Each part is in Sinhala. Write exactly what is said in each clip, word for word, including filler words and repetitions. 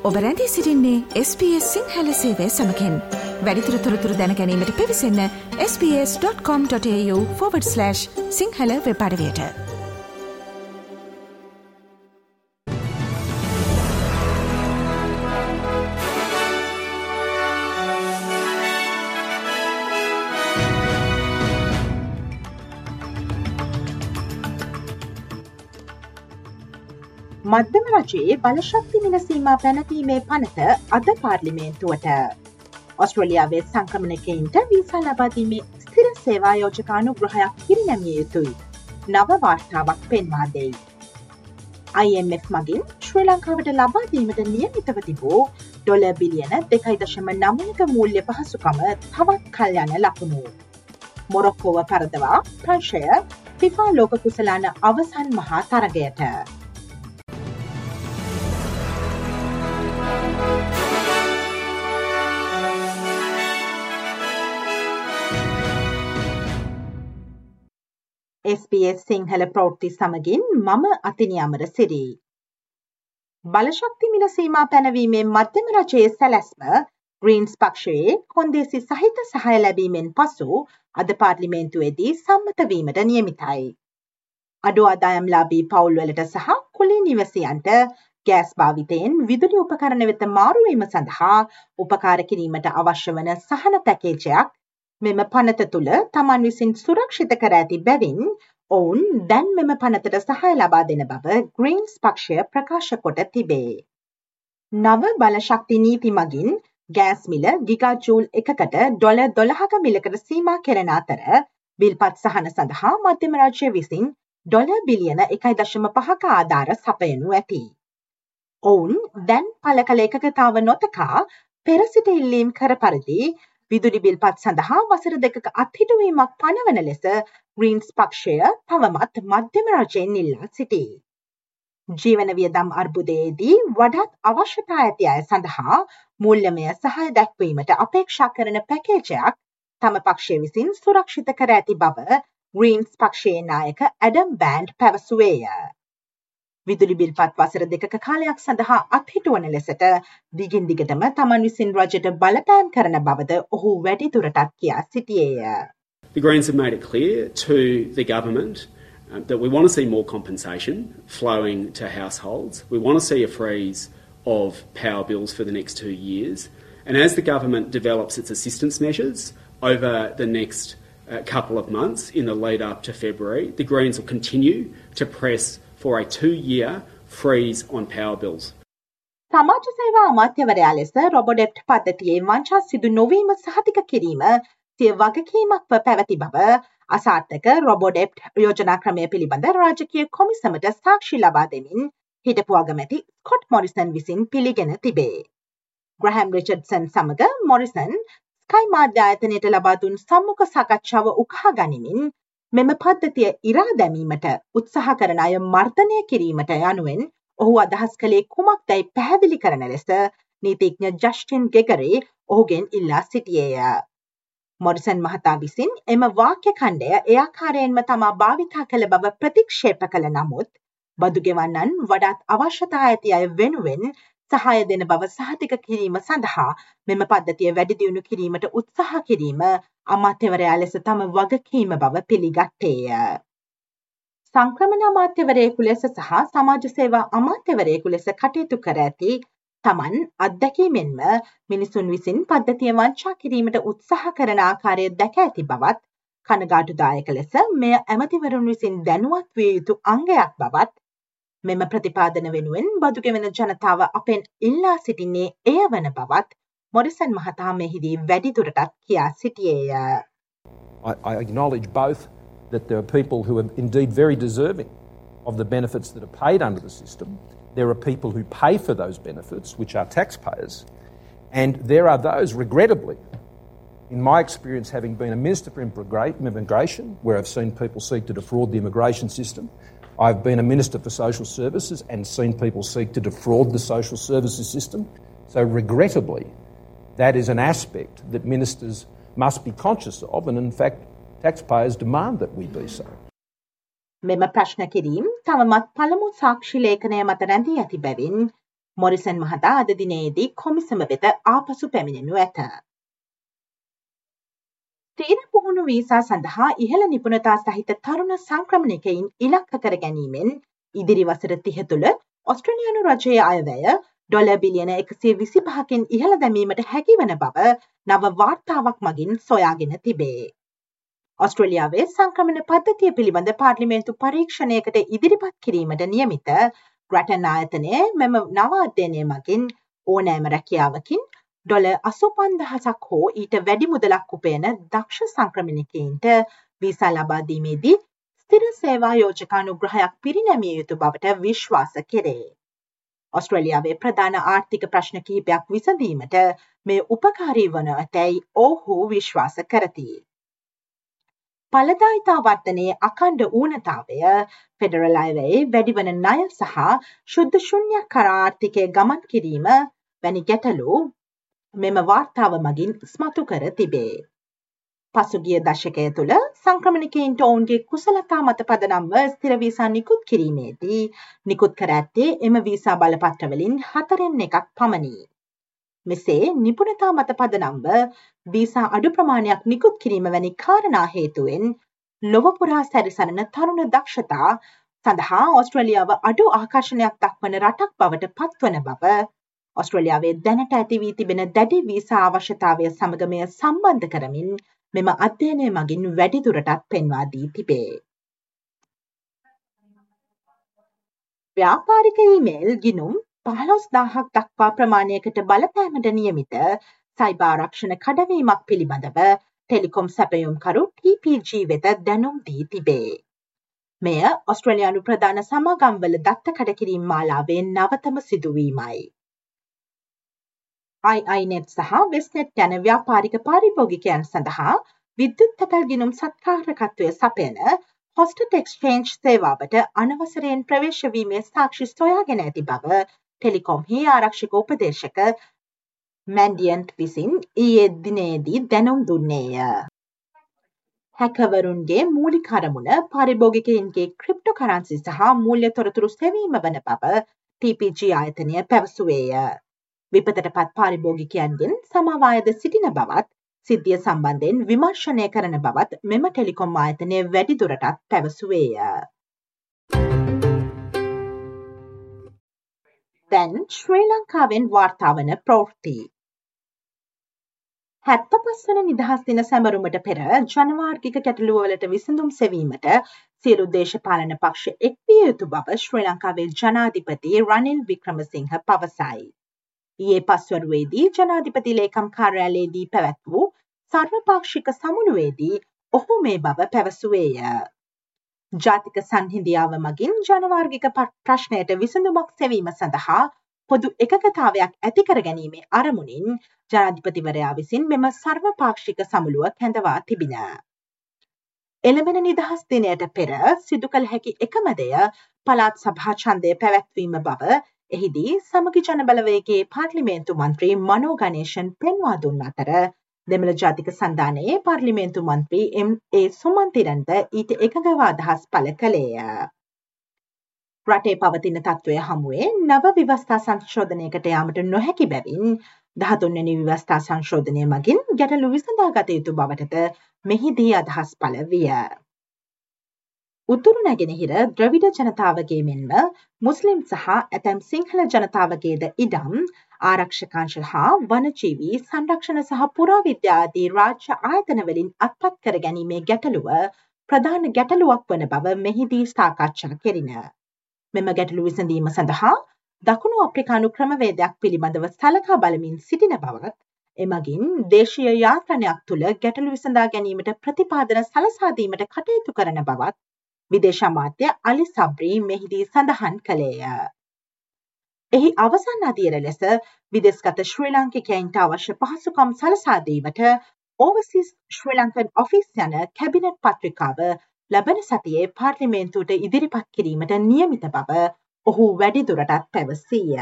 ඔබ රැඳී සිටින්නේ එස් බී එස් සිංහල සේවය සමගින්. වැඩිදුර තොරතුරු දැන ගැනීමට පිවිසන්න S B S dot com dot AU forward slash Sinhala web අඩවියට. මධ්‍යම රජයේ බලශක්ති මිල සීමා පැනවීමේ පනත අද පාර්ලිමේන්තුවට. ඔස්ට්‍රේලියාවේ සංක්‍රමණිකයින්ට වීසා ලබා දීමේ ස්ථිර සේවා යෝජකානුග්‍රහයක් පිරිනැමිය යුතුයි. නව වාර්තාවක් පෙන්වා දෙයි. ආයි එම් එෆ් මගින් ශ්‍රී ලංකාවට ලබා දීමට නියමිතව තිබූ ඩොලර් බිලියන දෙකයි දශම නවයක මූල්‍ය පහසුකම තවත් කල් යන ලකුණු. මොරොක්කෝව පරදවා ප්‍රංශය ෆිෆා ලෝක කුසලාන අවසන් මහා තරගයට. එස් බී එස් සිංහල ප්‍රවෘත්ති සමගින් මම අතිනි අමරසිරි. බලශක්ති මිල සීමා පැනවීමේ මධ්‍යම රජයේ සැලැස්ම ග්‍රීන්ස් පක්ෂයේ කොන්දේසි සහිත සහාය ලැබීමෙන් පසු අද පාර්ලිමේන්තුවේදී සම්මත වීමට නියමිතයි. අඩු ආදායම්ලාභී පවුල්වලට සහ කුලී නිවසියන්ට ගෑස් භාවිතයෙන් විදුලි උපකරණ වෙත මාරුවීම සඳහා උපකාර කිරීමට අවශ්‍ය වන සහන පැකේජයක් මෙම පනත තුළ තමන් විසින් සුරක්ෂිත කර ඇති බැවින් ඔවුන් දැන් මෙම පනතට සහාය ලබා දෙන බව ග්‍රීන්ස් පක්ෂය ප්‍රකාශ කොට තිබේ. නව බලශක්ති නීති මගින් ගෑස් මිල ගිගාජූල් එකකට ඩොලර් දොළහක මිලකට සීමා කෙරෙන අතර විල්පත් සහන සඳහා මධ්‍යම රාජ්‍ය විසින් ඩොලර් බිලියන එකයි දශම පහක ආධාර සපයනු ඇති. ඔවුන් දැන් පළ කළ එකකතාව නොතකා පෙර සිට ඉල්ලීම් කර පරිදි විදුලි බිල්පත් සඳහා වසර දෙකක අත්හිටුවීමක් පනවන ලෙස ග්‍රීන්ස් පක්ෂය තවමත් මධ්‍යම රජයෙන් ඉල්ලා සිටී. ජීවන වියදම් අර්බුදයේදී වඩාත් අවශ්‍යතා ඇති අය සඳහා මූල්‍යමය සහාය දැක්වීමට අපේක්ෂා කරන පැකේජයක් තම පක්ෂය විසින් සුරක්ෂිත කර ඇති බව ග්‍රීන්ස් පක්ෂයේ නායක ඇඩම් බෑන්ඩ් පැවසුවේය. විදුලි බිල්පත් වසර දෙකක කාලයක් සඳහා අත්හිටුවන ලෙසට දිගින් දිගටම තමන් විසින් රජයට බලපෑම් කරන බවද ඔහු වැඩිදුරටත් කියා සිටියේය. The Greens have made it clear to the government um, that we want to see more compensation flowing to households. We want to see a freeze of power bills for the next two years. And as the government develops its assistance measures over the next uh, couple of months in the lead up to February, the Greens will continue to press for a two-year freeze on power bills. සමාජ සේවා අමාත්‍යවරයා ලෙස රොබොඩෙප්ට් පද්ධතියේ වංචා සිදු නොවීම සහතික කිරීම සිය වගකීමක්ව පැවති බව අසාර්ථක රොබොඩෙප්ට් යෝජනා ක්‍රමය පිළිබඳ රාජකීය කොමිසමට සාක්ෂි ලබා දෙමින් හිටපු අගමැති ස්කොට් මොරිසන් විසින් පිළිගෙන තිබේ. ග්‍රැහැම් රිචඩ්සන් සමග මොරිසන් ස්කයි මාධ්‍ය ආයතනයට ලබා දුන් සම්මුඛ සාකච්ඡාව උකහා ගනිමින් මෙම පද්ධතිය ඉරා දැමීමට උත්සාහ කරන අය මර්ධනය කිරීමට යනුවෙන් ඔහු අදහස් කළේ කුමක්දයි පැහැදිලි කරන ලෙස නීතිඥ ජස්ටින් ගෙගරේ ඔහුගෙන් ඉල්ලා සිටියේය. මොරිසන් මහතා විසින් එම වාක්‍ය ඛණ්ඩය ඒ ආකාරයෙන්ම තමා භාවිතා කළ බව ප්‍රතික්ෂේප කළ නමුත් බදු ගෙවන්නන් වඩාත් අවශ්‍යතා ඇති අය වෙනුවෙන් සහාය දෙන බව සහතික කිරීම සඳහා මෙම පද්ධතිය වැඩි දියුණු කිරීමට උත්සාහ කිරීම අමාත්‍යවරයා ලෙස තම වගකීම බව පිළිගත්තේය. සංක්‍රමණ අමාත්‍යවරයෙකු ලෙස සහ සමාජ සේවා අමාත්‍යවරයෙකු ලෙස කටයුතු කර ඇති තමන් අත්දැකීමෙන්ම මිනිසුන් විසින් පද්ධතිය වංචා කිරීමට උත්සාහ කරන ආකාරය දැක ඇති බවත් කනගාටුදායක ලෙස මෙය ඇමතිවරුන් විසින් දැනුවත් විය යුතු අංගයක් බවත් මෙම ප්‍රතිපාදන වෙනුවෙන් බදු ගෙවන ජනතාව අපෙන් ඉල්ලා සිටින්නේ එය වන බවත් මොරිසන් මහතා මෙහිදී වැඩිදුරටත් කියා සිටියේය. I, I acknowledge both that there are people who are indeed very deserving of the benefits that are paid under the system. There are people who pay for those benefits, which are taxpayers. And there are those, regrettably, in my experience having been a Minister for Immigration, where I've seen people seek to defraud the immigration system, I've been a Minister for Social Services and seen people seek to defraud the social services system. So regrettably, that is an aspect that ministers must be conscious of, and in fact, taxpayers demand that we be so. මෙම ප්‍රශ්න කිරීම තවමත් පළමු සාක්ෂි ලේඛනය මත රැඳී ඇති බැවින් මොරිසන් මහතා අද දිනේදී කොමිසම වෙත ආපසු පැමිණෙනු ඇත. තීර පුහුණු වීසා සඳහා ඉහළ නිපුණතා සහිත තරුණ සංක්‍රමණිකයින් ඉලක්ක කර ගැනීමෙන් ඉදිරි වසර තිහ තුළ ඔස්ට්‍රේලියානු රජයේ අයවැය ඩොලර් බිලියන එකසිය විසිපහකින් ඉහළ දැමීමට හැකිවන බව නව වාර්තාවක් මගින් සොයාගෙන තිබේ. ඔස්ට්‍රේලියාවේ සංක්‍රමණ පද්ධතිය පිළිබඳ පාර්ලිමේන්තු පරීක්ෂණයකට ඉදිරිපත් කිරීමට නියමිත ග්‍රැටන් ආයතනය මෙම නව අධ්‍යයනය මගින් ඕනෑම රැකියාවකින් ඩොලර් අසූ පන්දහසක් හෝ ඊට වැඩි මුදලක් උපයන දක්ෂ සංක්‍රමණිකයින්ට වීසා ලබා දීමේදී ස්ථිර සේවා යෝජක අනුග්‍රහයක් පිරිනැමිය යුතු බවට විශ්වාස කෙරේ. ඔස්ට්‍රේලියාවේ ප්‍රධාන ආර්ථික ප්‍රශ්න කිහිපයක් විසඳීමට මේ උපකාරී වන ඇතැයි ඔවුහු විශ්වාස කරති. ඵලදායිතා වර්ධනයේ අඛණ්ඩ ඌනතාවය, ෆෙඩරල් අයවැයේ වැඩිවන ණය සහ ශුද්ධ ශුන්‍යකර ආර්ථිකය ගමන් කිරීම වැනි ගැටලු මෙම වාර්තාව මගින් ඉස්මතු කර තිබේ. පසුගිය දශකය තුළ සංක්‍රමණිකයින්ට ඔවුන්ගේ කුසලතා මත පදනම්ව ස්ථිර වීසා නිකුත් කිරීමේදී නිකුත් කර ඇත්තේ එම වීසා බලපත්‍රවලින් හතරෙන් එකක් පමණි. මෙසේ නිපුණතා මත පදනම්ව වීසා අඩු ප්‍රමාණයක් නිකුත් කිරීම වැනි කාරණා හේතුවෙන් ලොව පුරා සැරිසරන තරුණ දක්ෂතා සඳහා ඔස්ට්‍රේලියාව අඩු ආකර්ෂණයක් දක්වන රටක් බවට පත්වන බව ඔස්ට්‍රේලියාවේ දැනට ඇති වී තිබෙන දැඩි වීසා අවශ්‍යතාවය සමග මෙය සම්බන්ධ කරමින් මෙම අධ්‍යයනය මගින් වැඩිදුරටත් පෙන්වා දී තිබේ. ව්‍යාපාරික ඊමේල් ගිණුම් පහළොස් දාහක් දක්වා ප්‍රමාණයකට බලපෑමට නියමිත සයිබර් ආරක්ෂණ කඩවීමක් පිළිබඳව ටෙලිකොම් සැපයුම්කරු ටී පී ජී වෙත දැනුම් දී තිබේ. මෙය ඔස්ට්‍රේලියානු ප්‍රධාන සමාගම්වල දත්ත කඩකිරීම මාලාවේ නවතම සිදුවීමයි. ආයි ආයි නෙට් සහ වෙස්නෙට් යන ව්‍යාපාරික පාරිභෝගිකයන් සඳහා විද්‍යුත් තැපැල් ගිණුම් සත්කාරකත්වය සපයන හොස්ටට් එක්ස්චේන්ජ් සේවාවට අනවසරයෙන් ප්‍රවේශ වීමේ සාක්ෂි සොයාගෙන ඇති බව ටෙලිකොම්හි ආරක්ෂක උපදේශක මැන්ඩියන්ට් විසින් ඊයේ දිනේදී දැනුම් දුන්නේය. හැකවරුන්ගේ මූලික අරමුණ පාරිභෝගිකයින්ගේ ක්‍රිප්ටෝකරන්සි සහ මූල්‍ය තොරතුරු සෙවීම වන බව ටී පී ජී ආයතනය පැවසුවේය. විපතටපත් පාරිභෝගිකයන්ගෙන් සමාව අයද සිටින බවත් සිද්ධිය සම්බන්ධයෙන් විමර්ශනය කරන බවත් මෙම ටෙලිකොම් ආයතනය වැඩිදුරටත් පැවසුවේය. දැන් ශ්‍රී ලංකාවෙන් වාර්තා වන ප්‍රවෘත්ති. හැත්තපස් වන නිදහස් දින සැමරුමට පෙර ජනවාර්ගික ගැටලුවලට විසඳුම් සෙවීමට සියලු දේශපාලන පක්ෂ එක් විය යුතු බව ශ්‍රී ලංකාවේ ජනාධිපති රනිල් වික්‍රමසිංහ පවසයි. ඊයේ පස්වරුවේදී ජනාධිපති ලේකම් කාර්යාලයේදී පැවැත් වූ සර්වපාක්ෂික සමුළුවේදී ඔහු මේ බව පැවසුවේය. ජාතික සංහිඳියාව මගින් ජනවාර්ගික ප්‍රශ්නයට විසඳුමක් සෙවීම සඳහා පොදු එකගතාවයක් ඇති කර ගැනීමේ අරමුණින් ජනාධිපතිවරයා විසින් මෙම සර්වපාක්ෂික සමුළුව කැඳවා තිබින. එළඹෙන නිදහස් දිනයට පෙර සිදු කළ හැකි එකම දෙය පළාත් සභා ඡන්දය පැවැත්වීම බව එහිදී සමගි ජනබලවේගයේ පාර්ලිමේන්තු මන්ත්‍රී මනෝ ගණේෂන් පෙන්වා දුන් අතර දෙමළ ජාතික සන්ධානයේ පාර්ලිමේන්තු මන්ත්‍රී එම් ඒ සුමන්තිරන්ද ඊට එකඟව අදහස් පළ කළේය. රටේ පවතින තත්ත්වය හමුවේ නව ව්‍යවස්ථා සංශෝධනයකට යාමට නොහැකි බැවින් දහතුන් වෙනි ව්‍යවස්ථා සංශෝධනය මගින් ගැටලු විසඳාගත යුතු බවටද මෙහිදී අදහස් පළ විය. උතුරු නැගෙනහිර ද්‍රවිඩ ජනතාවගේ මෙන්ම මුස්ලිම් සහ ඇතැම් සිංහල ජනතාවගේද ඉඩම් ආරක්ෂකාංශ හා වනජීවී සංරක්ෂණ සහ පුරාවිද්‍යා ආදී රාජ්‍ය ආයතනවලින් අත්පත් කර ගැනීමේ ගැටලුව ප්‍රධාන ගැටලුවක් වන බව මෙහිදී සාකච්ඡා කෙරින. මෙම ගැටලු විසඳීම සඳහා දකුණු අප්‍රිකානු ක්‍රමවේදයක් පිළිබඳව සලකා බලමින් සිටින බවත් එමගින් දේශීය යාන්ත්‍රණයක් තුළ ගැටලු විසඳා ගැනීමට ප්‍රතිපාදන සලසා දීමට කටයුතු කරන බවත් විදේශ අමාත්‍ය අලි සබ්රී මෙහිදී සඳහන් කළේය. එහි අවසන් අදියර ලෙස විදේශගත ශ්‍රී ලාංකිකයන්ට අවශ්‍ය පහසුකම් සලසා දීමට ඕවර්සීස් ශ්‍රී ලංකන් ඔෆිස් යන කැබිනට් පත්‍රිකාව ලබන සතියේ පාර්ලිමේන්තුවට ඉදිරිපත් කිරීමට නියමිත බව ඔහු වැඩිදුරටත් පැවසීය.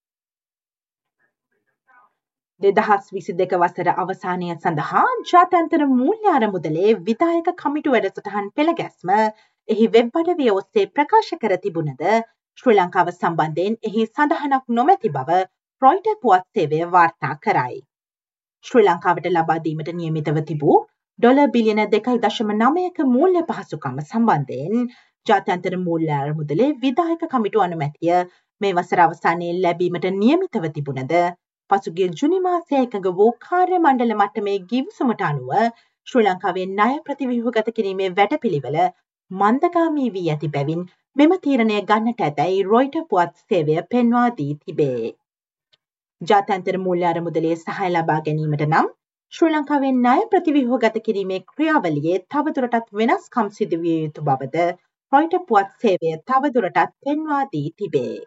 දෙදහස් විසි දෙක වසර අවසානය සඳහා ජාත්‍යන්තර මූල්‍ය අරමුදලේ විධායක කමිටු වැඩසටහන් පෙළගැස්ම එහි වෙබ් අඩවිය ඔස්සේ ප්‍රකාශ කර තිබුණද ශ්‍රී ලංකාව සම්බන්ධයෙන් එහි සඳහනක් නොමැති බව රොයිටර් පුවත් සේවය වාර්තා කරයි. ශ්‍රී ලංකාවට ලබා දීමට නියමිතව තිබූ ඩොලර් බිලියන දෙකයි දශම නවයක මූල්‍ය පහසුකම් සම්බන්ධයෙන් ජාත්‍යන්තර මූල්‍ය අරමුදලේ විධායක කමිටු අනුමැතිය මේ වසර අවසානයේ ලැබීමට නියමිතව තිබුණද පසුගිය ජුනි මාසයේ එකඟ වූ කාර්ය මණ්ඩල මට්ටමේ ගිවිසුමට අනුව ශ්‍රී ලංකාවේ ණය ප්‍රතිව්‍යුහගත කිරීමේ වැඩපිළිවෙල මන්දගාමී වී ඇති බැවින් මෙම තීරණය ගන්නට ඇතැයි රොයිටර් පුවත් සේවය පෙන්වා දී තිබේ. ජාත්‍යන්තර මූල්‍ය අරමුදලේ සහාය ලබා ගැනීමට නම් ශ්‍රී ලංකාවේ ණය ප්‍රතිව්‍යුහගත කිරීමේ ක්‍රියාවලියේ තවදුරටත් වෙනස්කම් සිදු විය යුතු බවද රොයිටර් පුවත් සේවය තවදුරටත් පෙන්වා දී තිබේ.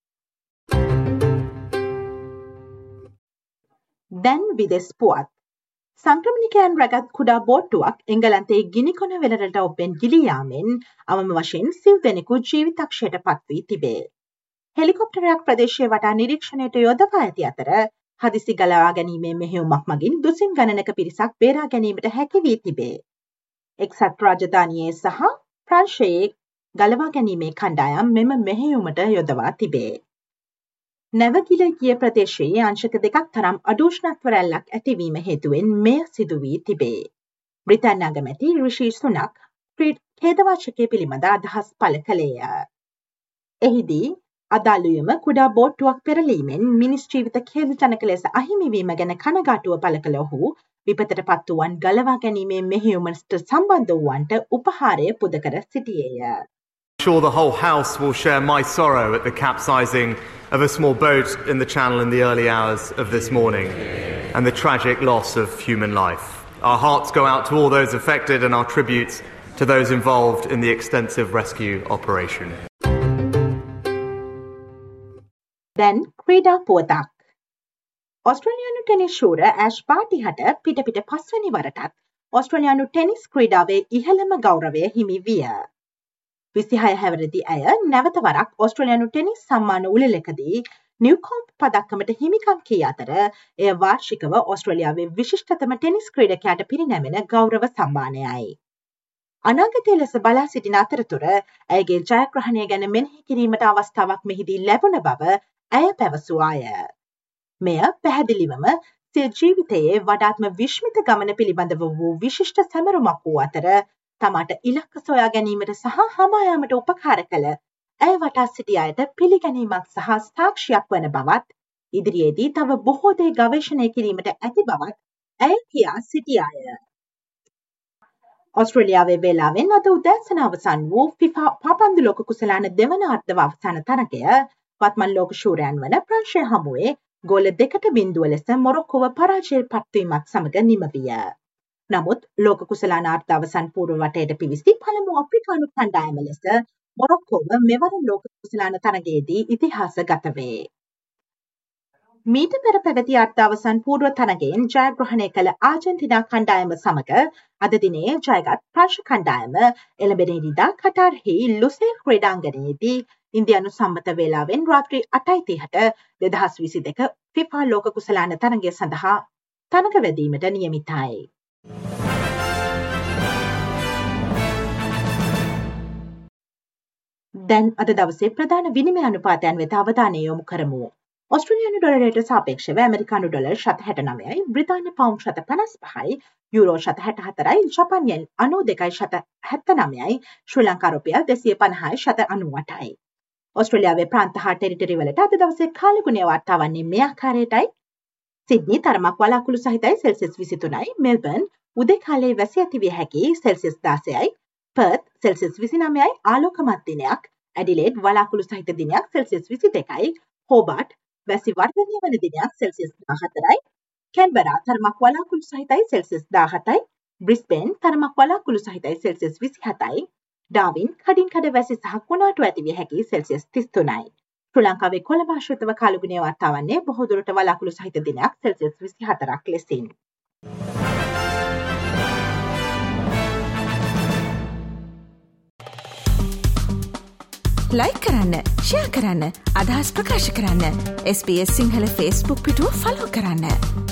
දැන් විදෙස් පුවත්. සංක්‍රමණිකයන් රැගත් කුඩා බෝට්ටුවක් එංගලන්තයේ ගිනිකොන වෙළරට ඔබ්බෙන් ගිලී යාමෙන් අවම වශයෙන් සිව් දෙනෙකු ජීවිතක්ෂයට පත් වී තිබේ. හෙලිකොප්ටරයක් ප්‍රදේශය වටා නිරීක්ෂණයට යොදවා ඇති අතර හදිසි ගලවා ගැනීමේ මෙහෙයුමක් මගින් දුසින් ගණනක පිරිසක් බේරා ගැනීමට හැකි වී තිබේ. එක්සත් රාජධානියේ සහ ප්‍රංශයේ ගලවා ගැනීමේ කණ්ඩායම් මෙම මෙහෙයුමට යොදවා තිබේ. නැවගිල ගිය ප්‍රදේශයේ අංශක දෙකක් තරම් අඩු උෂ්ණත්ව රැල්ලක් ඇතිවීම හේතුවෙන් මෙය සිදු වී තිබේ. බ්‍රිතාන්‍ය අගමැති රිෂි සුනක් ඛේදවාචකය පිළිබඳ අදහස් පළ කළේය. එහිදී අදාළුයම කුඩා බෝට්ටුවක් පෙරලීමෙන් මිනිස් ජීවිත ඛේදජනක ලෙස අහිමිවීම ගැන කනගාටුව පළ කළ ඔහු විපතට පත් වූවන් ගලවා ගැනීමේ මෙහෙයුමට සම්බන්ධ වූවන්ට උපහාරය පුද කර සිටියේය. Sure, the whole house will share my sorrow at the capsizing of a small boat in the channel in the early hours of this morning and the tragic loss of human life. Our hearts go out to all those affected and our tributes to those involved in the extensive rescue operation. Then, ක්‍රීඩා පුවතක්. ඔස්ට්‍රේලියානු ටෙනිස් ශූර ඇෂ් බාටි හට පිට පිට පස්වැනි වරටත් ඔස්ට්‍රේලියානු ටෙනිස් ක්‍රීඩාවේ ඉහළම ගෞරවය හිමි විය. විසිහය හැවිරිදි ඇය නැවත වරක් ඔස්ට්‍රේලියානු ටෙනිස් සම්මාන උළෙලකදී නිව්කෝම්ප් පදක්කමට හිමිකම් කී අතර එය වාර්ෂිකව ඔස්ට්‍රේලියාවේ විශිෂ්ටතම ටෙනිස් ක්‍රීඩකයාට පිරිනැමෙන ගෞරව සම්මානයයි. අනාගතයේ ලෙස බලා සිටින අතරතුර ඇයගේ ජයග්‍රහණය ගැන මෙනෙහි කිරීමට අවස්ථාවක් මෙහිදී ලැබුණ බව ඇය පැවසුවාය. මෙය පැහැදිලිවම සිය ජීවිතයේ වඩාත්ම විශ්මිත ගමන පිළිබඳව වූ විශිෂ්ට සැමරුමක් වූ අතර තමාට ඉලක්ක සොයා ගැනීමට සහ හමා යාමට උපකාර කළ ඇය වටා සිටි අයට පිළිගැනීමක් සහ සාක්ෂියක් වන බවත් ඉදිරියේදී තව බොහෝ දේ ගවේෂණය කිරීමට ඇති බවත් ඇය කියා සිටියාය. ඔස්ට්‍රේලියාවේ වේලාවෙන් අද උදෑසන අවසන් වූ ෆිෆා පාපන්දු ලෝක කුසලාන දෙවන අර්ධව අවසාන තරගය වත්මන් ලෝක ශූරයන් වන ප්‍රංශය හමුවේ ගෝල දෙකට බිඳුව ලෙස මොරොක්කෝව පරාජයට පත්වීමත් සමග නිම විය. නමුත් ලෝක කුසලාන අර්ධ අවසන් පූර්ව වටයට පිවිසි පළමු අප්‍රිකානු කණ්ඩායම ලෙස මොරොක්කෝව මෙවර ලෝක කුසලාන තරගයේදී ඉතිහාස ගත වේ. මීට පෙර පැවති අර්ධ අවසන් පූර්ව තරගයෙන් ජයග්‍රහණය කළ ආජන්ටිනා කණ්ඩායම සමග අද දිනේ ජයගත් ප්‍රංශ කණ්ඩායම එළඹෙන ඉරිදා කටාර්හි ලුසේල් ක්‍රීඩාංගණයේදී ඉන්දියානු සම්මත වේලාවෙන් රාත්‍රී අටයි තිහට දෙදහස් විසි දෙක ෆිෆා ලෝක කුසලාන තරගය සඳහා තරග වැදීමට නියමිතයි. දැන් අද දවසේ ප්‍රධාන විනිමය අනුපාතයන් වෙත අවධානය යොමු කරමු. ඔස්ට්‍රේලියානු ඩොලරයට සාපේක්ෂව ඇමරිකානු ඩොලර් ශත හැට නවයයි, බ්‍රිතාන්‍ය පවුන්ඩ් ශත පනස් පහයි, යුරෝ ශත හැට හතරයි, ජපාන් යෙන් අනූ දෙකයි ශත හැත්තෑ නවයයි, ශ්‍රී ලංකා රුපියල් දෙසිය පනහයි ශත අනූ අටයි. ඔස්ට්‍රේලියාවේ ප්‍රාන්ත හා ටෙරිටරි වලට අද දවසේ කාලගුණය වාර්තා වන්නේ මේ ආකාරයටයි. සිඩ්නි තරමක් වලාකුළු සහිතයි සෙල්සියස් විසි තුනයි, මෙල්බර්න් උදේ කාලයේ වැසි ඇති විය හැකි සෙල්සියස් දාසයයි, පර්ත් සෙල්සියස් විසි නවයයි ආලෝකමත් දිනයක්, ඇඩිලේඩ් වලාකුළු සහිත දිනයක් සෙල්සියස් විසි දෙකයි, හෝබාට් වැසි වර්ධනය වන දිනයක් සෙල්සියස් දාහතරයි, කැන්බරා තරමක් වලාකුළු සහිතයි සෙල්සියස් දාහතයි, බ්‍රිස්බේන් තරමක් වලාකුළු සහිතයි සෙල්සියස් විසි හතයි, ඩාවින් කඩින් කඩ වැසි සහ කුණාටු ඇති විය හැකි සෙල්සියස් තිස් තුනයි. ශ්‍රී ලංකාවේ කොළඹ ආශ්‍රිතව කාලගුණය වාර්තා වන්නේ බොහෝ දුරට වලාකුළු සහිත දිනයක් සෙල්සියස් විසි හතරක් ලෙසින්. ලයික් කරන්න, ෂෙයා කරන්න, අදහස් ප්‍රකාශ කරන්න. S B S Sinhala Facebook පිටුව ෆලෝ කරන්න.